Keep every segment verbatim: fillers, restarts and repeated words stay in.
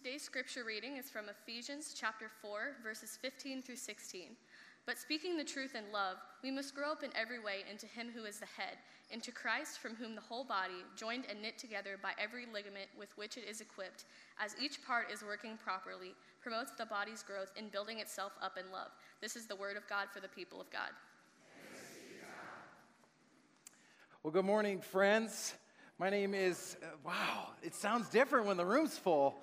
Today's scripture reading is from Ephesians chapter four, verses fifteen through sixteen. But speaking the truth in love, we must grow up in every way into him who is the head, into Christ, from whom the whole body, joined and knit together by every ligament with which it is equipped, as each part is working properly, promotes the body's growth in building itself up in love. This is the word of God for the people of God. Well, good morning, friends. My name is, uh, wow, it sounds different when the room's full.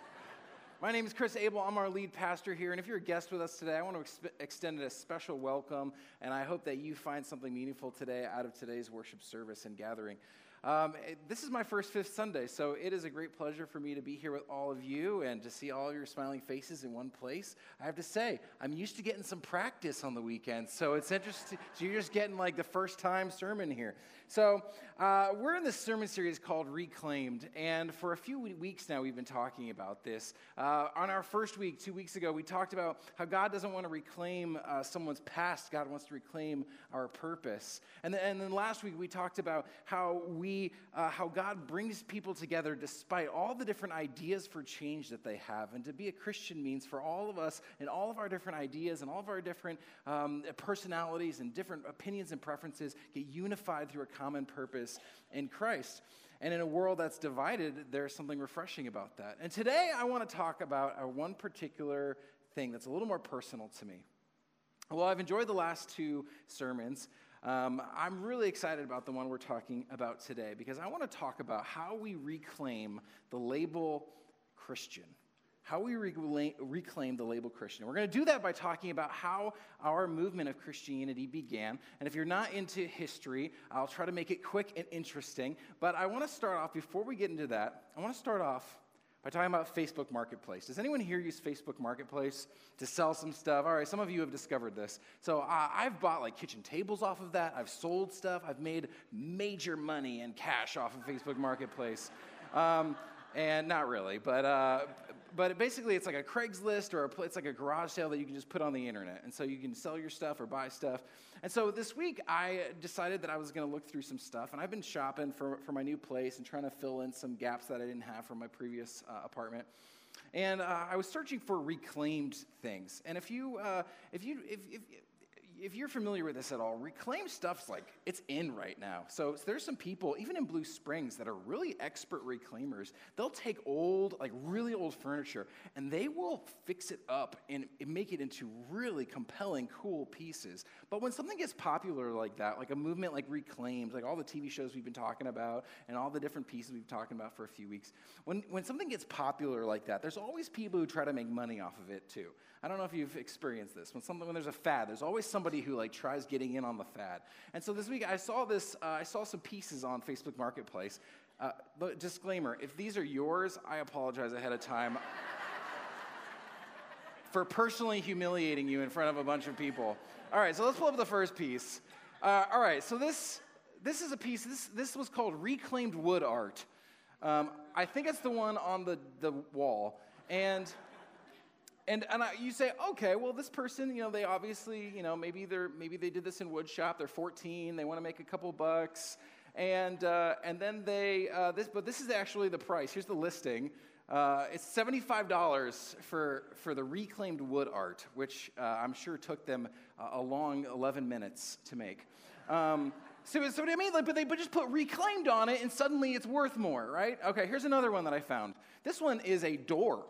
My name is Chris Abel. I'm our lead pastor here, and if you're a guest with us today, I want to ex- extend a special welcome, and I hope that you find something meaningful today out of today's worship service and gathering. Um, it, this is my first Fifth Sunday, so it is a great pleasure for me to be here with all of you and to see all your smiling faces in one place. I have to say, I'm used to getting some practice on the weekends, so it's interesting. So you're just getting like the first time sermon here. So uh, we're in this sermon series called Reclaimed, and for a few weeks now we've been talking about this. Uh, on our first week, two weeks ago, we talked about how God doesn't want to reclaim uh, someone's past. God wants to reclaim our purpose. And then, and then last week we talked about how we Uh, how God brings people together despite all the different ideas for change that they have. And to be a Christian means for all of us and all of our different ideas and all of our different um, personalities and different opinions and preferences get unified through a common purpose in Christ. And in a world that's divided, there's something refreshing about that. And today I want to talk about uh, one particular thing that's a little more personal to me. Well, I've enjoyed the last two sermons. Um, I'm really excited about the one we're talking about today because I want to talk about how we reclaim the label Christian. How we re- reclaim the label Christian. We're going to do that by talking about how our movement of Christianity began. And if you're not into history, I'll try to make it quick and interesting. But I want to start off, before we get into that, I want to start off by talking about Facebook Marketplace. Does anyone here use Facebook Marketplace to sell some stuff? All right, some of you have discovered this. So uh, I've bought like kitchen tables off of that. I've sold stuff. I've made major money and cash off of Facebook Marketplace. Um, and not really, but uh, but basically it's like a Craigslist or a, it's like a garage sale that you can just put on the internet. And so you can sell your stuff or buy stuff. And so this week I decided that I was going to look through some stuff. And I've been shopping for, for my new place and trying to fill in some gaps that I didn't have from my previous uh, apartment. And uh, I was searching for reclaimed things. And if you uh, if you if, if If you're familiar with this at all, reclaimed stuff's like, it's in right now. So, so there's some people, even in Blue Springs, that are really expert reclaimers. They'll take old, like really old furniture, and they will fix it up and make it into really compelling, cool pieces. But when something gets popular like that, like a movement like Reclaimed, like all the T V shows we've been talking about, and all the different pieces we've been talking about for a few weeks, when, when something gets popular like that, there's always people who try to make money off of it too. I don't know if you've experienced this. When something, when there's a fad, there's always somebody who like tries getting in on the fad. And so this week I saw this. Uh, I saw some pieces on Facebook Marketplace. Uh, but disclaimer: if these are yours, I apologize ahead of time for personally humiliating you in front of a bunch of people. All right, so let's pull up the first piece. Uh, all right, so this this is a piece. This this was called Reclaimed Wood Art. Um, I think it's the one on the the wall, and. And and I, you say, okay, well, this person, you know, they obviously, you know, maybe they're maybe they did this in wood shop. They're fourteen. They want to make a couple bucks, and uh, and then they uh, this. But this is actually the price. Here's the listing. Uh, it's seventy-five dollars for for the reclaimed wood art, which uh, I'm sure took them a long eleven minutes to make. Um, so, so what I mean, like, but they but just put reclaimed on it, and suddenly it's worth more, right? Okay, here's another one that I found. This one is a door.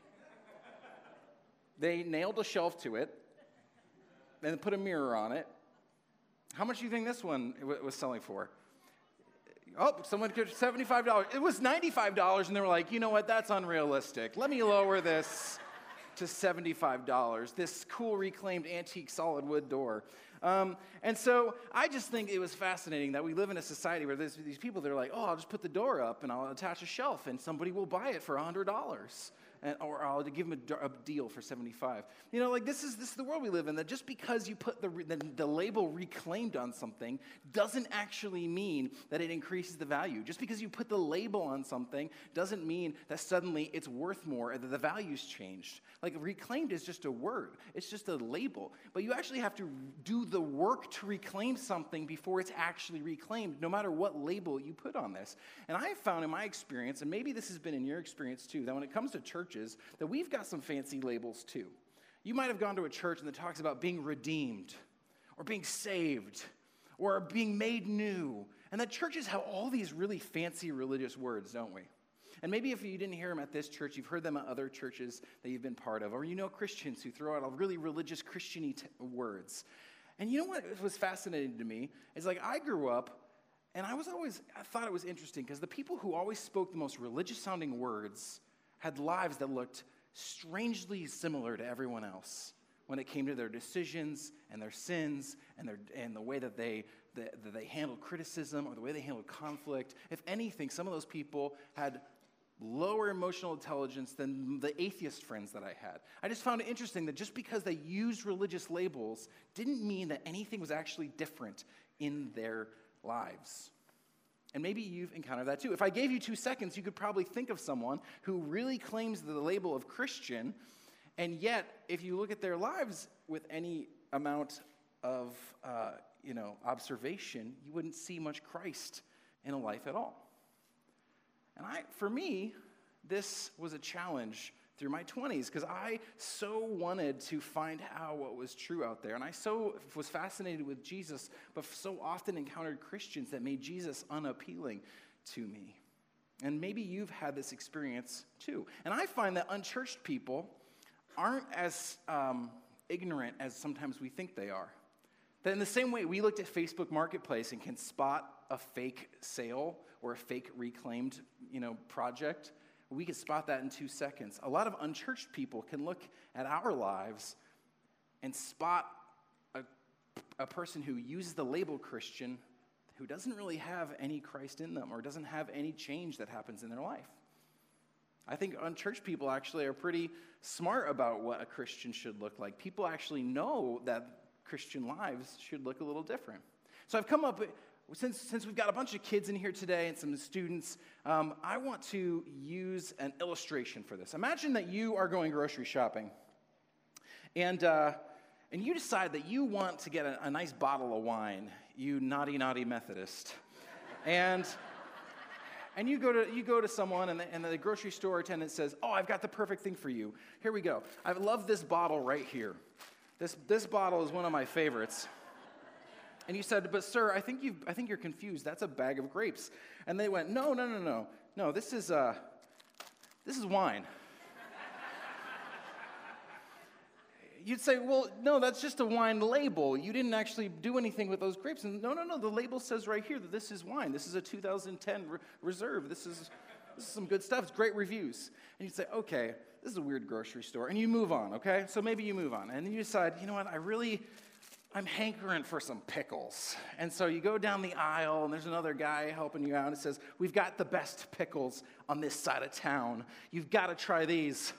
They nailed a shelf to it and put a mirror on it. How much do you think this one was selling for? Oh, someone could seventy-five dollars. It was ninety-five dollars, and they were like, you know what, that's unrealistic. Let me lower this to seventy-five dollars, this cool reclaimed antique solid wood door. Um, and so I just think it was fascinating that we live in a society where there's these people that are like, oh, I'll just put the door up and I'll attach a shelf and somebody will buy it for one hundred dollars. And, or I'll give them a, a deal for seventy-five. You know, like this is this is the world we live in. That just because you put the, the the label reclaimed on something doesn't actually mean that it increases the value. Just because you put the label on something doesn't mean that suddenly it's worth more or that the value's changed. Like reclaimed is just a word. It's just a label. But you actually have to do the work to reclaim something before it's actually reclaimed, no matter what label you put on this. And I have found in my experience, and maybe this has been in your experience too, that when it comes to church churches that we've got some fancy labels too. You might have gone to a church that talks about being redeemed or being saved or being made new. And that churches have all these really fancy religious words, don't we? And maybe if you didn't hear them at this church, you've heard them at other churches that you've been part of. Or you know Christians who throw out really religious Christian-y t- words. And you know what was fascinating to me is like I grew up and I was always, I thought it was interesting because the people who always spoke the most religious-sounding words had lives that looked strangely similar to everyone else when it came to their decisions and their sins and their and the way that they that, that they handled criticism or the way they handled conflict. If anything, some of those people had lower emotional intelligence than the atheist friends that I had. I just found it interesting that just because they used religious labels didn't mean that anything was actually different in their lives. And maybe you've encountered that too. If I gave you two seconds, you could probably think of someone who really claims the label of Christian, and yet, if you look at their lives with any amount of uh, you know, observation, you wouldn't see much Christ in a life at all. And I, for me, this was a challenge through my twenties because I so wanted to find out what was true out there. And I so was fascinated with Jesus, but so often encountered Christians that made Jesus unappealing to me. And maybe you've had this experience too. And I find that unchurched people aren't as um, ignorant as sometimes we think they are. That in the same way we looked at Facebook Marketplace and can spot a fake sale or a fake reclaimed, you know, project, we can spot that in two seconds. A lot of unchurched people can look at our lives and spot a, a person who uses the label Christian who doesn't really have any Christ in them or doesn't have any change that happens in their life. I think unchurched people actually are pretty smart about what a Christian should look like. People actually know that Christian lives should look a little different. So I've come up, since, since we've got a bunch of kids in here today and some students, um, I want to use an illustration for this. Imagine that you are going grocery shopping, and uh, and you decide that you want to get a, a nice bottle of wine, you naughty, naughty Methodist. And and you go to you go to someone, and the, and the grocery store attendant says, "Oh, I've got the perfect thing for you. Here we go. I love this bottle right here. This this bottle is one of my favorites." And you said, "But sir, I think you I think you're confused. That's a bag of grapes." And they went, "No, no, no, no, no. This is uh, this is wine." You'd say, "Well, no, that's just a wine label. You didn't actually do anything with those grapes." And no, no, no. The label says right here that this is wine. This is a two thousand ten re- reserve. This is this is some good stuff. It's great reviews. And you'd say, "Okay, this is a weird grocery store," and you move on. Okay, so maybe you move on, and then you decide, you know what? I really. I'm hankering for some pickles. And so you go down the aisle, and there's another guy helping you out, and it says, "We've got the best pickles on this side of town. You've got to try these."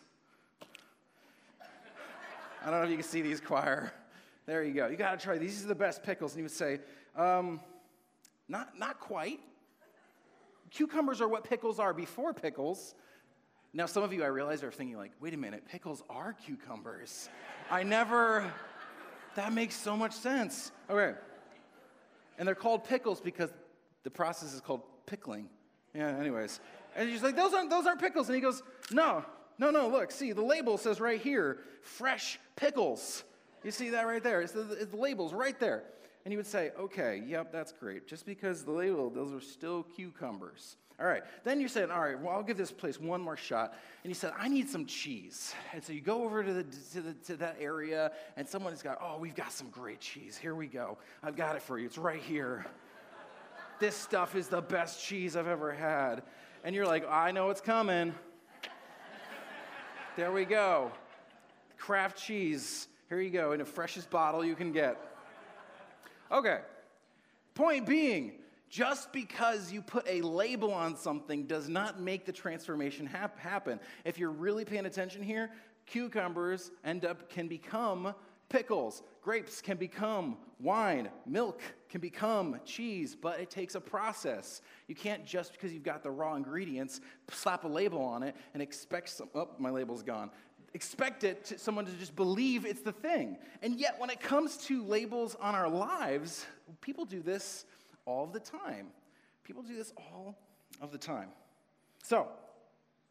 I don't know if you can see these, choir. There you go. You got to try these. These are the best pickles. And you would say, um, not, not quite. Cucumbers are what pickles are before pickles. Now, some of you, I realize, are thinking like, wait a minute, pickles are cucumbers. I never... That makes so much sense. Okay. And they're called pickles because the process is called pickling. Yeah, anyways. And he's like, those aren't, those aren't pickles. And he goes, no, no, no, look, see, the label says right here, fresh pickles. You see that right there? It's the, it's the label's right there. And he would say, okay, yep, that's great. Just because the label, those are still cucumbers. All right. Then you said, all right, well, I'll give this place one more shot. And he said, I need some cheese. And so you go over to the to, the, to that area, and someone's got, oh, we've got some great cheese. Here we go. I've got it for you. It's right here. This stuff is the best cheese I've ever had. And you're like, I know it's coming. There we go. Kraft cheese. Here you go, in the freshest bottle you can get. Okay. Point being, just because you put a label on something does not make the transformation hap- happen. If you're really paying attention here, cucumbers end up can become pickles. Grapes can become wine. Milk can become cheese, but it takes a process. You can't just because you've got the raw ingredients slap a label on it and expect some, oh, my label's gone. Expect it to someone to just believe it's the thing. And yet when it comes to labels on our lives, people do this all the time. People do this all of the time. So,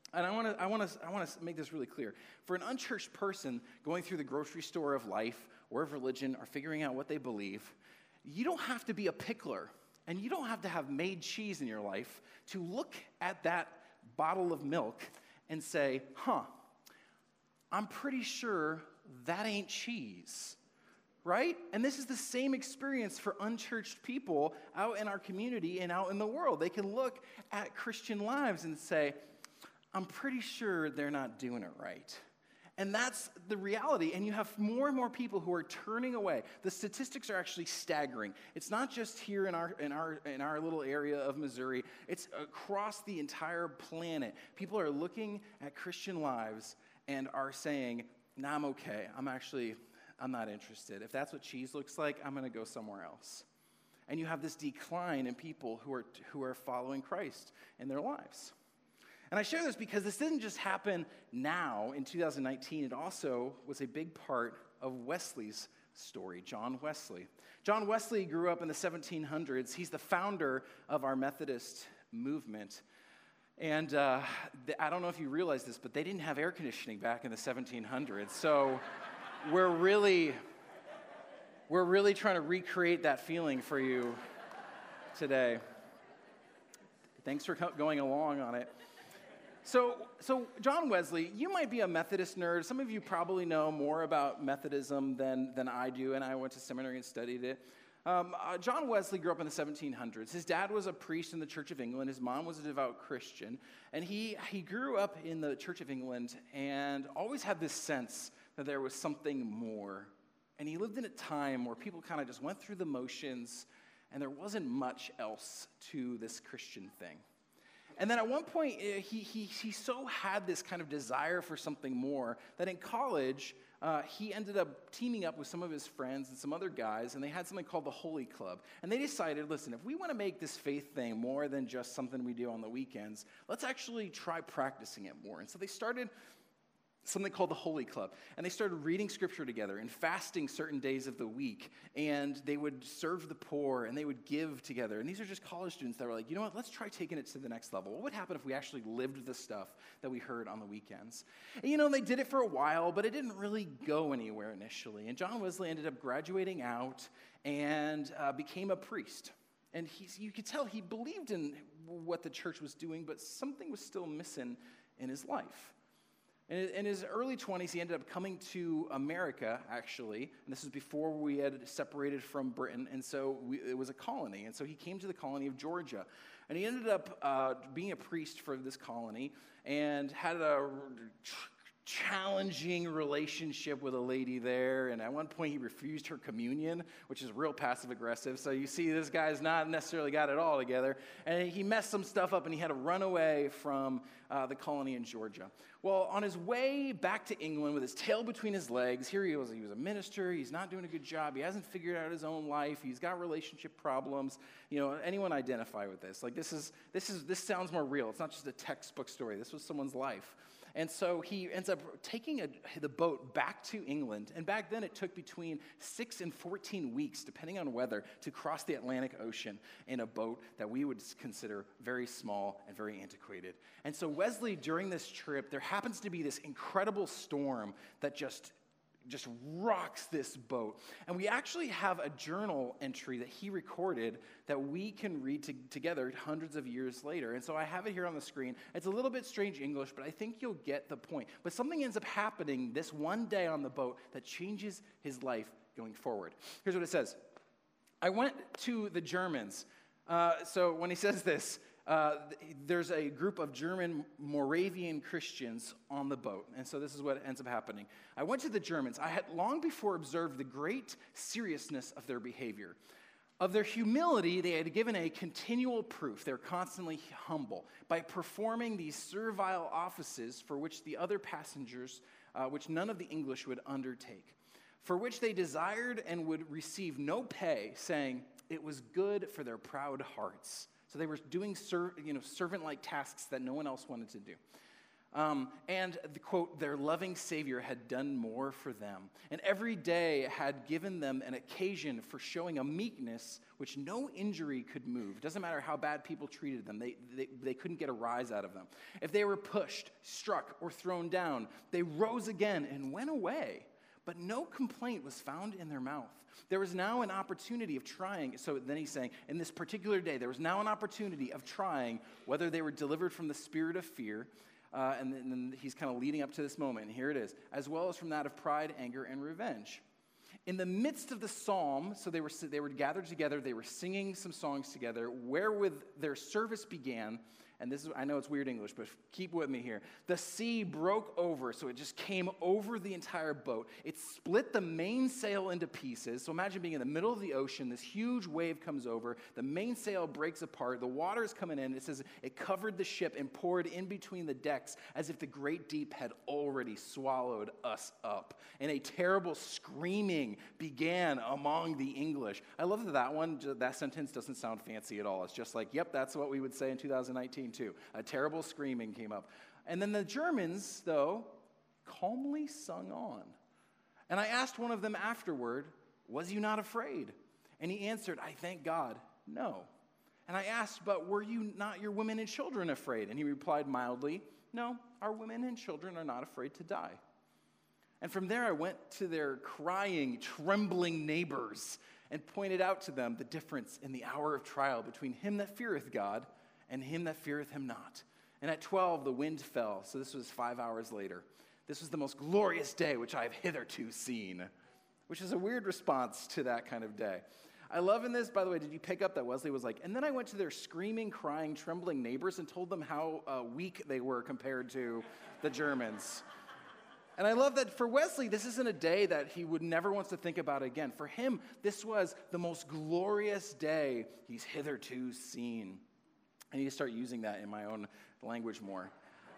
And I want to I want to I want to make this really clear. For an unchurched person going through the grocery store of life or of religion or figuring out what they believe, you don't have to be a pickler and you don't have to have made cheese in your life to look at that bottle of milk and say, "Huh, I'm pretty sure that ain't cheese." Right? And this is the same experience for unchurched people out in our community and out in the world. They can look at Christian lives and say, I'm pretty sure they're not doing it right. And that's the reality. And you have more and more people who are turning away. The statistics are actually staggering. It's not just here in our in our in our little area of Missouri. It's across the entire planet. People are looking at Christian lives and are saying, nah, I'm okay. I'm actually I'm not interested. If that's what cheese looks like, I'm going to go somewhere else. And you have this decline in people who are who are following Christ in their lives. And I share this because this didn't just happen now in two thousand nineteen. It also was a big part of Wesley's story, John Wesley. John Wesley grew up in the seventeen hundreds. He's the founder of our Methodist movement. And uh, I don't know if you realize this, but they didn't have air conditioning back in the seventeen hundreds. So we're really, we're really trying to recreate that feeling for you today. Thanks for co- going along on it. So, so John Wesley, you might be a Methodist nerd. Some of you probably know more about Methodism than, than I do, and I went to seminary and studied it. Um, uh, John Wesley grew up in the seventeen hundreds. His dad was a priest in the Church of England. His mom was a devout Christian. And he, he grew up in the Church of England and always had this sense that there was something more. And he lived in a time where people kind of just went through the motions, and there wasn't much else to this Christian thing. And then at one point, he, he, he so had this kind of desire for something more that in college, uh, he ended up teaming up with some of his friends and some other guys, and they had something called the Holy Club. And they decided, listen, if we want to make this faith thing more than just something we do on the weekends, let's actually try practicing it more. And so they started something called the Holy Club. And they started reading scripture together and fasting certain days of the week. And they would serve the poor and they would give together. And these are just college students that were like, you know what, let's try taking it to the next level. What would happen if we actually lived the stuff that we heard on the weekends? And you know, they did it for a while, but it didn't really go anywhere initially. And John Wesley ended up graduating out and uh, became a priest. And he's, you could tell he believed in what the church was doing, but something was still missing in his life. In his early twenties, he ended up coming to America, actually, and this was before we had separated from Britain, and so we, it was a colony, and so he came to the colony of Georgia, and he ended up uh, being a priest for this colony, and had a challenging relationship with a lady there, and at one point he refused her communion, which is real passive-aggressive, so you see this guy's not necessarily got it all together, and he messed some stuff up, and he had to run away from uh, the colony in Georgia. Well, on his way back to England with his tail between his legs, here he was, he was a minister, he's not doing a good job, he hasn't figured out his own life, he's got relationship problems. You know, anyone identify with this? Like, this is, this is, this sounds more real. It's not just a textbook story. This was someone's life. And so he ends up taking a, the boat back to England. And back then it took between six and fourteen weeks, depending on weather, to cross the Atlantic Ocean in a boat that we would consider very small and very antiquated. And so Wesley, during this trip, there happens to be this incredible storm that just just rocks this boat. And we actually have a journal entry that he recorded that we can read to, together hundreds of years later. And so I have it here on the screen. It's a little bit strange English, but I think you'll get the point. But something ends up happening this one day on the boat that changes his life going forward. Here's what it says. I went to the Germans. Uh, so when he says this, Uh, there's a group of German Moravian Christians on the boat. And so this is what ends up happening. I went to the Germans. I had long before observed the great seriousness of their behavior. Of their humility, they had given a continual proof. They're constantly humble by performing these servile offices for which the other passengers, uh, which none of the English would undertake, for which they desired and would receive no pay, saying it was good for their proud hearts. So they were doing ser- you know, servant-like tasks that no one else wanted to do. Um, and, the quote, their loving Savior had done more for them, and every day had given them an occasion for showing a meekness which no injury could move. It doesn't matter how bad people treated them. They, they, they couldn't get a rise out of them. If they were pushed, struck, or thrown down, they rose again and went away. But no complaint was found in their mouth. There was now an opportunity of trying. So then he's saying, in this particular day, there was now an opportunity of trying whether they were delivered from the spirit of fear. Uh, and, then, and then he's kind of leading up to this moment, and here it is, as well as from that of pride, anger, and revenge. In the midst of the psalm, so they were they were gathered together, they were singing some songs together, wherewith their service began, and this is, I know it's weird English, but keep with me here. The sea broke over, so it just came over the entire boat. It split the mainsail into pieces. So imagine being in the middle of the ocean, this huge wave comes over, the mainsail breaks apart, the water's coming in, it says it covered the ship and poured in between the decks as if the great deep had already swallowed us up. And a terrible screaming began among the English. I love that that one, that sentence doesn't sound fancy at all. It's just like, yep, that's what we would say in two thousand nineteen. Too. A terrible screaming came up. And then the Germans, though, calmly sung on. And I asked one of them afterward, was you not afraid? And he answered, I thank God, no. And I asked, but were you not your women and children afraid? And he replied mildly, no, our women and children are not afraid to die. And from there I went to their crying, trembling neighbors and pointed out to them the difference in the hour of trial between him that feareth God and him that feareth him not. And at twelve the wind fell, so this was five hours later. This was the most glorious day which I have hitherto seen, which is a weird response to that kind of day. I love in this, by the way, did you pick up that Wesley was like, and then I went to their screaming, crying, trembling neighbors and told them how uh, weak they were compared to the Germans. And I love that for Wesley, this isn't a day that he would never wants to think about again. For him, this was the most glorious day he's hitherto seen. I need to start using that in my own language more.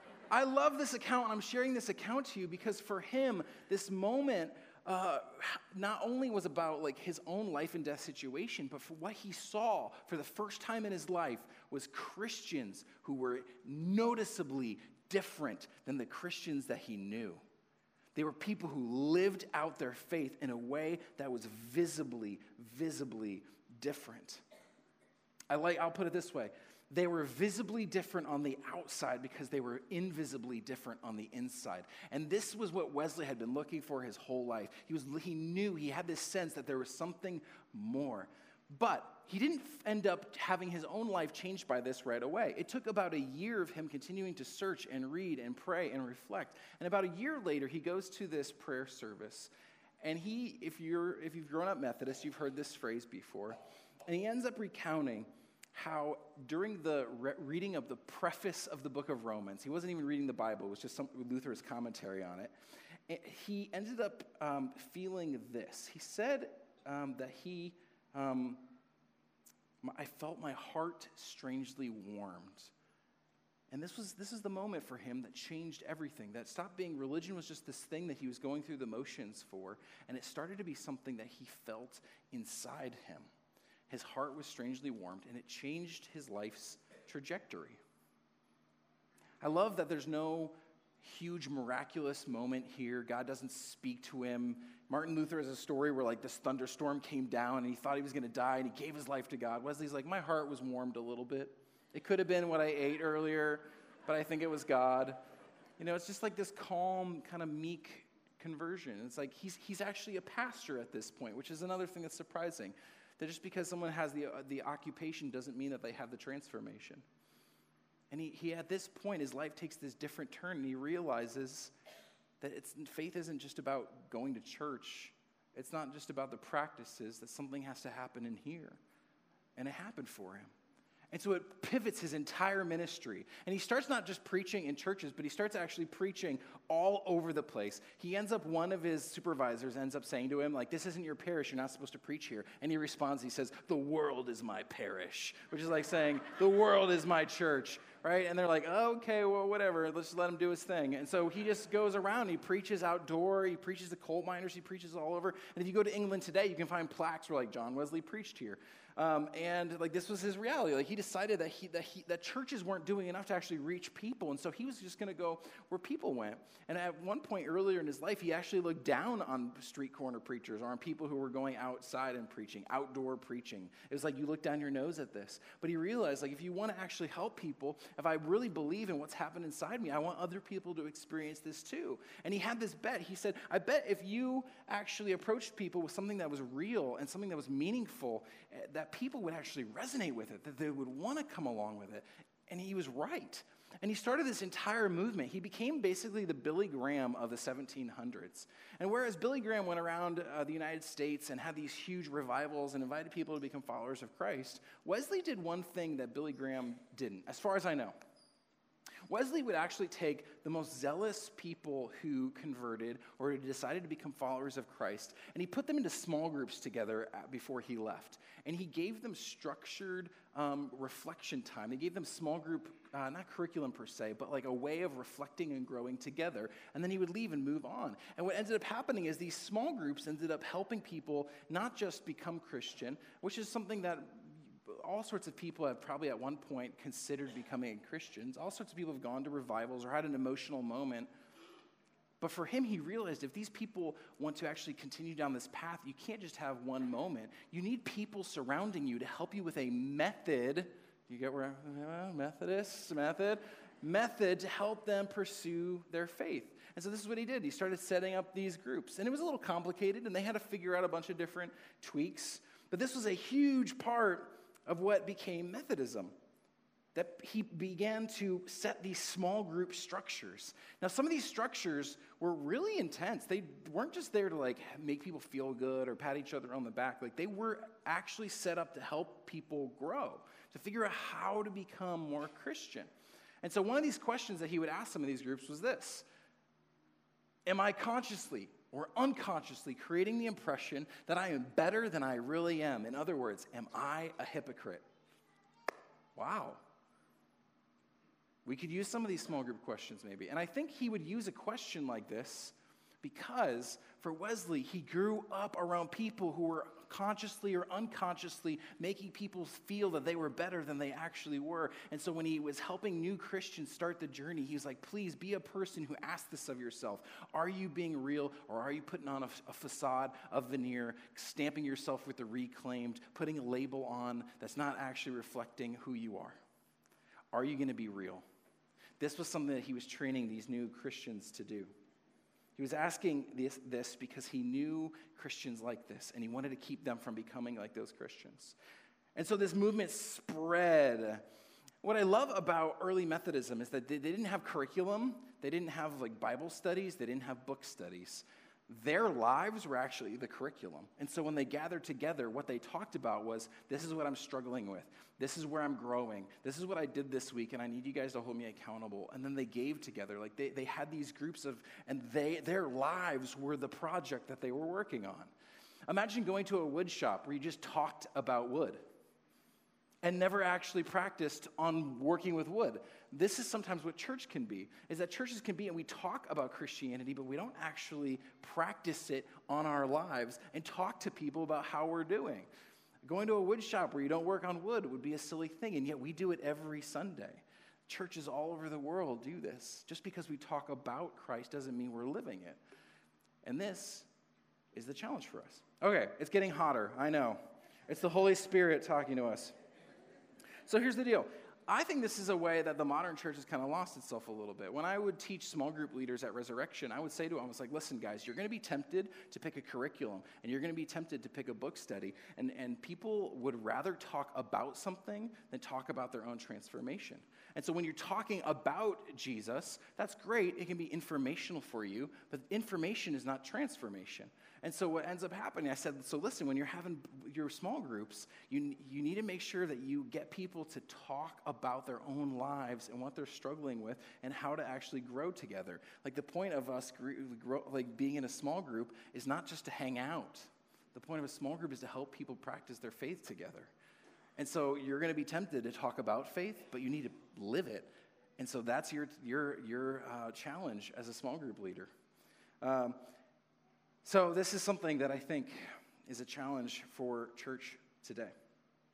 I love this account, and I'm sharing this account to you because for him, this moment uh, not only was about like his own life and death situation, but for what he saw for the first time in his life was Christians who were noticeably different than the Christians that he knew. They were people who lived out their faith in a way that was visibly, visibly different. I like, I'll put it this way. They were visibly different on the outside because they were invisibly different on the inside. And this was what Wesley had been looking for his whole life. He was, he knew, he had this sense that there was something more. But he didn't end up having his own life changed by this right away. It took about a year of him continuing to search and read and pray and reflect. And about a year later, he goes to this prayer service. And he, if you're, if you've grown up Methodist, you've heard this phrase before. And he ends up recounting how during the re- reading of the preface of the book of Romans, he wasn't even reading the Bible, it was just some Luther's commentary on it, it he ended up um, feeling this. He said um, that he, um, I felt my heart strangely warmed. And this was this is the moment for him that changed everything, that stopped being religion was just this thing that he was going through the motions for, and it started to be something that he felt inside him. His heart was strangely warmed, and it changed his life's trajectory. I love that there's no huge miraculous moment here. God doesn't speak to him. Martin Luther has a story where like this thunderstorm came down, and he thought he was going to die, and he gave his life to God. Wesley's like, my heart was warmed a little bit. It could have been what I ate earlier, but I think it was God. You know, it's just like this calm, kind of meek conversion. It's like he's he's actually a pastor at this point, which is another thing that's surprising. That just because someone has the, uh, the occupation doesn't mean that they have the transformation. And he, he, at this point, his life takes this different turn, and he realizes that it's, faith isn't just about going to church. It's not just about the practices, that something has to happen in here. And it happened for him. And so it pivots his entire ministry. And he starts not just preaching in churches, but he starts actually preaching all over the place. He ends up, one of his supervisors ends up saying to him, like, this isn't your parish, you're not supposed to preach here. And he responds, he says, the world is my parish, which is like saying, the world is my church, right? And they're like, oh, okay, well, whatever, let's just let him do his thing. And so he just goes around, he preaches outdoor, he preaches to coal miners, he preaches all over. And if you go to England today, you can find plaques where like, John Wesley preached here. Um, and like this was his reality. Like he decided that he, that he that churches weren't doing enough to actually reach people, and so he was just going to go where people went. And at one point earlier in his life, he actually looked down on street corner preachers or on people who were going outside and preaching, outdoor preaching. It was like you look down your nose at this. But he realized, like, if you want to actually help people, if I really believe in what's happened inside me, I want other people to experience this too. And he had this bet. He said, I bet if you actually approached people with something that was real and something that was meaningful, that people would actually resonate with it, that they would want to come along with it. And he was right. And he started this entire movement. He became basically the Billy Graham of the seventeen hundreds. And whereas Billy Graham went around uh, the United States and had these huge revivals and invited people to become followers of Christ, Wesley did one thing that Billy Graham didn't, as far as I know. Wesley would actually take the most zealous people who converted or who decided to become followers of Christ, and he put them into small groups together before he left. And he gave them structured um, reflection time. He gave them small group, uh, not curriculum per se, but like a way of reflecting and growing together. And then he would leave and move on. And what ended up happening is these small groups ended up helping people not just become Christian, which is something that all sorts of people have probably at one point considered becoming Christians. All sorts of people have gone to revivals or had an emotional moment. But for him, he realized if these people want to actually continue down this path, you can't just have one moment. You need people surrounding you to help you with a method. You get where uh, Methodist method? Method to help them pursue their faith. And so this is what he did. He started setting up these groups. And it was a little complicated, and they had to figure out a bunch of different tweaks. But this was a huge part of what became Methodism, that he began to set these small group structures. Now, some of these structures were really intense. They weren't just there to like make people feel good or pat each other on the back. Like they were actually set up to help people grow, to figure out how to become more Christian. And so one of these questions that he would ask some of these groups was this: am I consciously or unconsciously creating the impression that I am better than I really am? In other words, am I a hypocrite? Wow. We could use some of these small group questions maybe. And I think he would use a question like this because for Wesley, he grew up around people who were consciously or unconsciously making people feel that they were better than they actually were. And so when he was helping new Christians start the journey, he was like, please be a person who asks this of yourself. Are you being real, or are you putting on a, a facade, a veneer, stamping yourself with the reclaimed, putting a label on that's not actually reflecting who you are? Are you going to be real? This was something that he was training these new Christians to do. He was asking this, this because he knew Christians like this, and he wanted to keep them from becoming like those Christians. And so this movement spread. What I love about early Methodism is that they, they didn't have curriculum, they didn't have like Bible studies, they didn't have book studies. Their lives were actually the curriculum. And so when they gathered together, what they talked about was, this is what I'm struggling with. This is where I'm growing. This is what I did this week, and I need you guys to hold me accountable. And then they gave together. Like they, they had these groups of, and they their lives were the project that they were working on. Imagine going to a wood shop where you just talked about wood and never actually practiced on working with wood. This is sometimes what church can be, is that churches can be, and we talk about Christianity, but we don't actually practice it on our lives and talk to people about how we're doing. Going to a wood shop where you don't work on wood would be a silly thing, and yet we do it every Sunday. Churches all over the world do this. Just because we talk about Christ doesn't mean we're living it. And this is the challenge for us. Okay, it's getting hotter, I know. It's the Holy Spirit talking to us. So here's the deal. I think this is a way that the modern church has kind of lost itself a little bit. When I would teach small group leaders at Resurrection, I would say to them, I was like, listen, guys, you're going to be tempted to pick a curriculum, and you're going to be tempted to pick a book study, and, and people would rather talk about something than talk about their own transformation. And so when you're talking about Jesus, that's great. It can be informational for you, but information is not transformation. And so what ends up happening, I said, so listen, when you're having your small groups, you, you need to make sure that you get people to talk about their own lives and what they're struggling with and how to actually grow together. Like the point of us grow, like being in a small group is not just to hang out. The point of a small group is to help people practice their faith together. And so you're going to be tempted to talk about faith, but you need to live it. And so that's your, your, your uh, challenge as a small group leader. Um, So this is something that I think is a challenge for church today.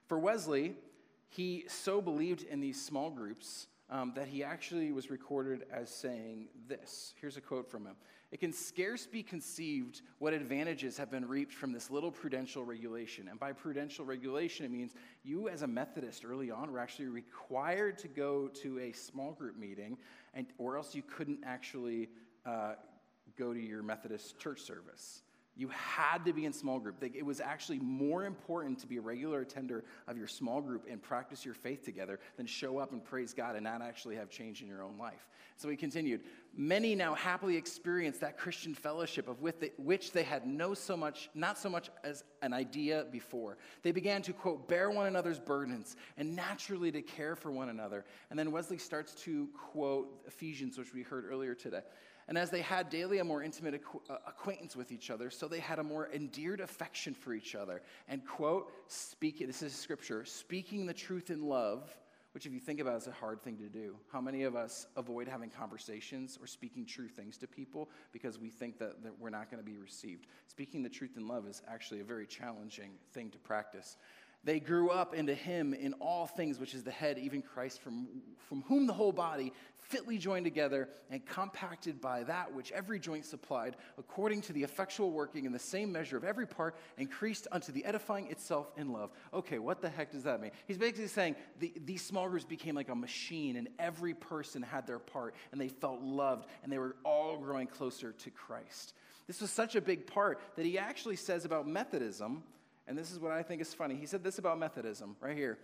For Wesley, he so believed in these small groups um, that he actually was recorded as saying this. Here's a quote from him. It can scarce be conceived what advantages have been reaped from this little prudential regulation. And by prudential regulation, it means you as a Methodist early on were actually required to go to a small group meeting, and or else you couldn't actually uh, go to your Methodist church service. You had to be in small group. It was actually more important to be a regular attender of your small group and practice your faith together than show up and praise God and not actually have change in your own life. So he continued, many now happily experience that Christian fellowship of with the, which they had no so much, not so much as an idea before. They began to, quote, bear one another's burdens and naturally to care for one another. And then Wesley starts to quote Ephesians, which we heard earlier today. And as they had daily a more intimate acquaintance with each other, so they had a more endeared affection for each other. And, quote, speak, this is scripture, speaking the truth in love, which if you think about it is a hard thing to do. How many of us avoid having conversations or speaking true things to people because we think that, that we're not going to be received? Speaking the truth in love is actually a very challenging thing to practice. They grew up into him in all things, which is the head, even Christ, from, from whom the whole body, fitly joined together and compacted by that which every joint supplied, according to the effectual working in the same measure of every part, increased unto the edifying itself in love. Okay, what the heck does that mean? He's basically saying the, these small groups became like a machine, and every person had their part, and they felt loved, and they were all growing closer to Christ. This was such a big part that he actually says about Methodism, and this is what I think is funny. He said this about Methodism right here.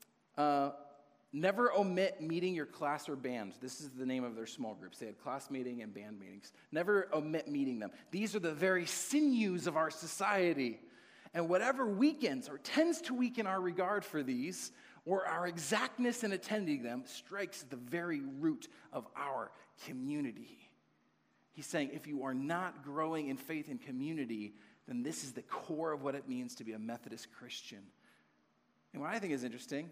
Uh, never omit meeting your class or band. This is the name of their small groups. They had class meeting and band meetings. Never omit meeting them. These are the very sinews of our society. And whatever weakens or tends to weaken our regard for these or our exactness in attending them strikes the very root of our community. He's saying if you are not growing in faith and community, then this is the core of what it means to be a Methodist Christian. And what I think is interesting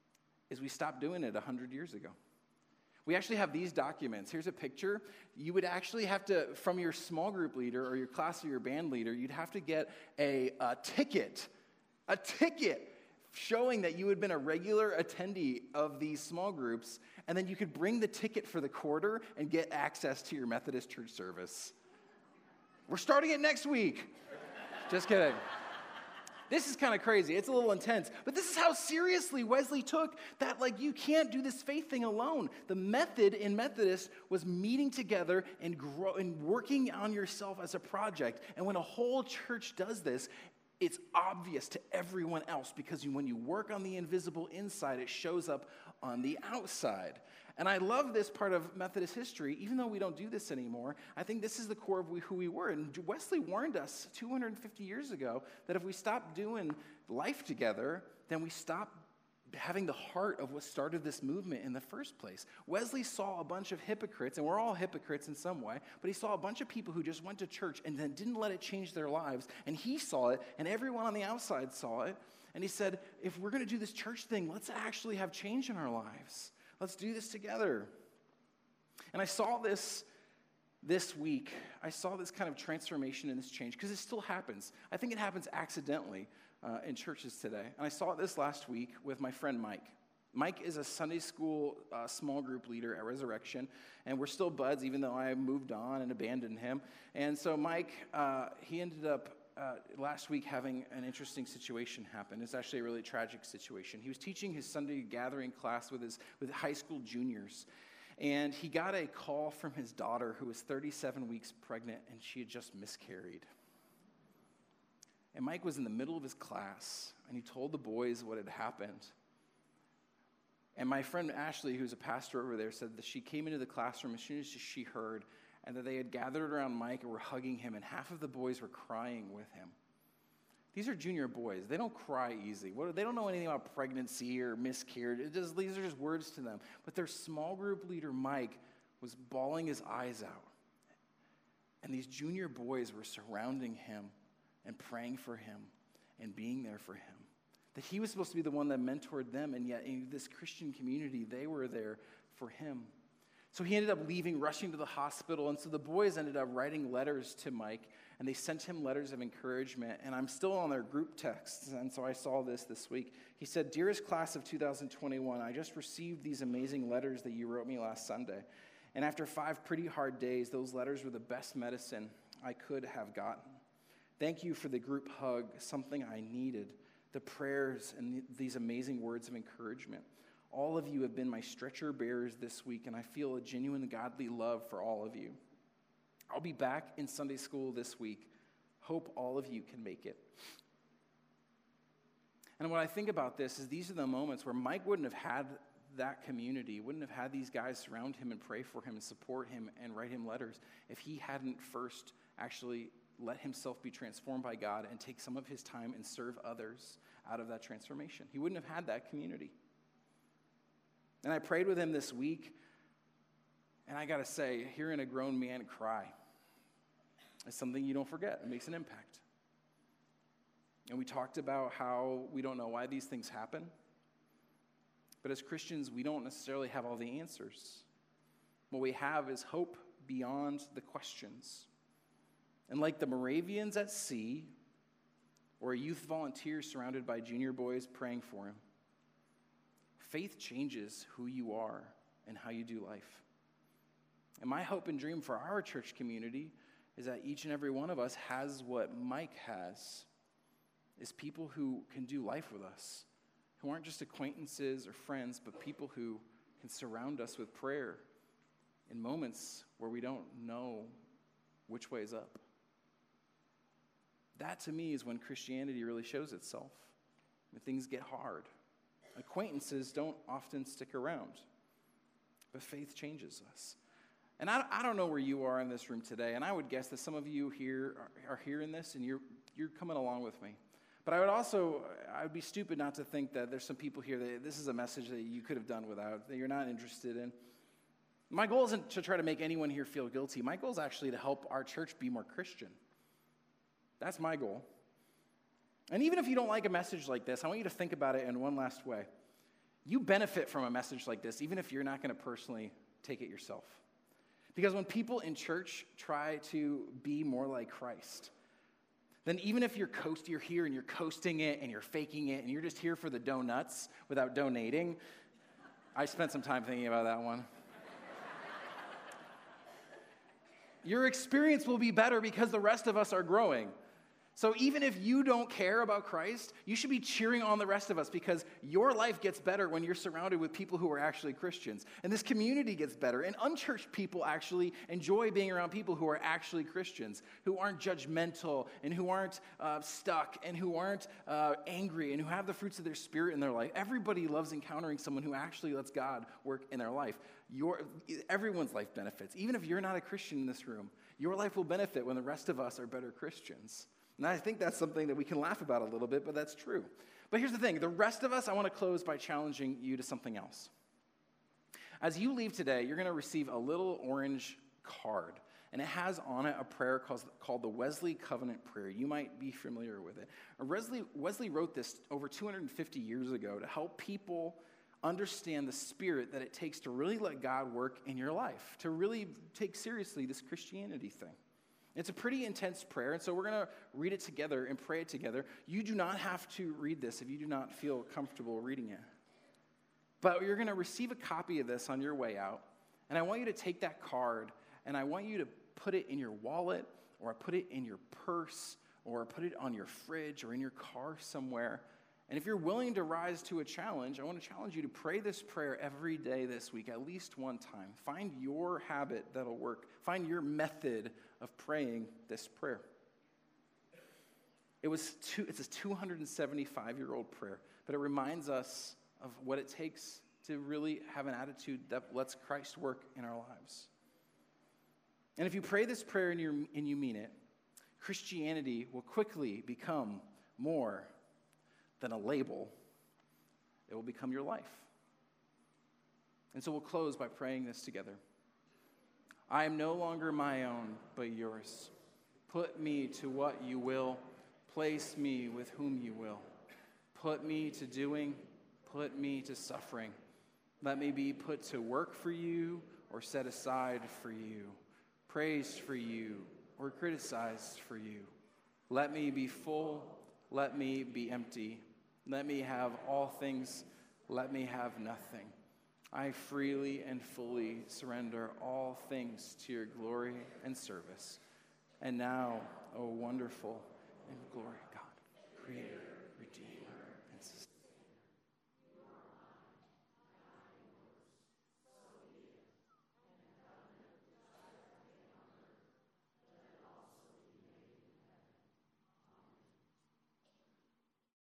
is we stopped doing it one hundred years ago. We actually have these documents. Here's a picture. You would actually have to, from your small group leader or your class or your band leader, you'd have to get a, a ticket, a ticket showing that you had been a regular attendee of these small groups, and then you could bring the ticket for the quarter and get access to your Methodist church service. We're starting it next week. Just kidding. This is kind of crazy. It's a little intense. But this is how seriously Wesley took that, like, you can't do this faith thing alone. The method in Methodist was meeting together and, grow, and working on yourself as a project. And when a whole church does this, it's obvious to everyone else because when you work on the invisible inside, it shows up on the outside. And I love this part of Methodist history. Even though we don't do this anymore, I think this is the core of who we were. And Wesley warned us two hundred fifty years ago that if we stop doing life together, then we stop having the heart of what started this movement in the first place. Wesley saw a bunch of hypocrites, and we're all hypocrites in some way, but he saw a bunch of people who just went to church and then didn't let it change their lives, and he saw it, and everyone on the outside saw it, and he said, if we're going to do this church thing, let's actually have change in our lives. Let's do this together. And I saw this this week. I saw this kind of transformation and this change, because it still happens. I think it happens accidentally uh, in churches today. And I saw this last week with my friend Mike. Mike is a Sunday school uh, small group leader at Resurrection, and we're still buds, even though I moved on and abandoned him. And so Mike, uh, he ended up Uh, last week having an interesting situation happen. It's actually a really tragic situation. He was teaching his Sunday gathering class with his with high school juniors, and he got a call from his daughter who was thirty-seven weeks pregnant, and she had just miscarried. And Mike was in the middle of his class, and he told the boys what had happened. And my friend Ashley, who's a pastor over there, said that she came into the classroom as soon as she heard, and that they had gathered around Mike and were hugging him, and half of the boys were crying with him. These are junior boys. They don't cry easy. What, they don't know anything about pregnancy or miscarriage. It just, these are just words to them. But their small group leader, Mike, was bawling his eyes out. And these junior boys were surrounding him and praying for him and being there for him. That he was supposed to be the one that mentored them, and yet in this Christian community, they were there for him. So he ended up leaving, rushing to the hospital, and so the boys ended up writing letters to Mike, and they sent him letters of encouragement, and I'm still on their group texts, and so I saw this this week. He said, "Dearest class of two thousand twenty-one, I just received these amazing letters that you wrote me last Sunday, and after five pretty hard days, those letters were the best medicine I could have gotten. Thank you for the group hug, something I needed, the prayers, and these amazing words of encouragement. All of you have been my stretcher bearers this week, and I feel a genuine godly love for all of you. I'll be back in Sunday school this week. Hope all of you can make it." And what I think about this is these are the moments where Mike wouldn't have had that community, wouldn't have had these guys surround him and pray for him and support him and write him letters if he hadn't first actually let himself be transformed by God and take some of his time and serve others out of that transformation. He wouldn't have had that community. And I prayed with him this week, and I got to say, hearing a grown man cry is something you don't forget. It makes an impact. And we talked about how we don't know why these things happen, but as Christians, we don't necessarily have all the answers. What we have is hope beyond the questions. And like the Moravians at sea, or a youth volunteer surrounded by junior boys praying for him, faith changes who you are and how you do life. And my hope and dream for our church community is that each and every one of us has what Mike has, is people who can do life with us, who aren't just acquaintances or friends, but people who can surround us with prayer in moments where we don't know which way is up. That, to me, is when Christianity really shows itself, when things get hard. Acquaintances don't often stick around, but faith changes us. And I, I don't know where you are in this room today, and I would guess that some of you here are, are hearing this, and you're you're coming along with me. But I would also, I would be stupid not to think that there's some people here that this is a message that you could have done without, that you're not interested in. My goal isn't to try to make anyone here feel guilty. My goal is actually to help our church be more Christian. That's my goal. And even if you don't like a message like this, I want you to think about it in one last way. You benefit from a message like this, even if you're not going to personally take it yourself. Because when people in church try to be more like Christ, then even if you're coast, you're here and you're coasting it and you're faking it and you're just here for the donuts without donating, I spent some time thinking about that one. Your experience will be better because the rest of us are growing. So even if you don't care about Christ, you should be cheering on the rest of us because your life gets better when you're surrounded with people who are actually Christians. And this community gets better. And unchurched people actually enjoy being around people who are actually Christians, who aren't judgmental and who aren't uh, stuck and who aren't uh, angry and who have the fruits of their spirit in their life. Everybody loves encountering someone who actually lets God work in their life. Your, everyone's life benefits. Even if you're not a Christian in this room, your life will benefit when the rest of us are better Christians. And I think that's something that we can laugh about a little bit, but that's true. But here's the thing. The rest of us, I want to close by challenging you to something else. As you leave today, you're going to receive a little orange card, and it has on it a prayer called, called the Wesley Covenant Prayer. You might be familiar with it. Wesley, Wesley wrote this over two hundred fifty years ago to help people understand the spirit that it takes to really let God work in your life, to really take seriously this Christianity thing. It's a pretty intense prayer, and so we're going to read it together and pray it together. You do not have to read this if you do not feel comfortable reading it. But you're going to receive a copy of this on your way out, and I want you to take that card, and I want you to put it in your wallet, or put it in your purse, or put it on your fridge, or in your car somewhere. And if you're willing to rise to a challenge, I want to challenge you to pray this prayer every day this week, at least one time. Find your habit that'll work. Find your method of praying this prayer. It was two, it's a two hundred seventy-five-year-old prayer, but it reminds us of what it takes to really have an attitude that lets Christ work in our lives. And if you pray this prayer and, you and you mean it, Christianity will quickly become more than a label. It will become your life. And so we'll close by praying this together. I am no longer my own, but yours. Put me to what you will. Place me with whom you will. Put me to doing. Put me to suffering. Let me be put to work for you or set aside for you, praised for you or criticized for you. Let me be full, let me be empty. Let me have all things, let me have nothing. I freely and fully surrender all things to your glory and service. And now, O wonderful and glory God, Creator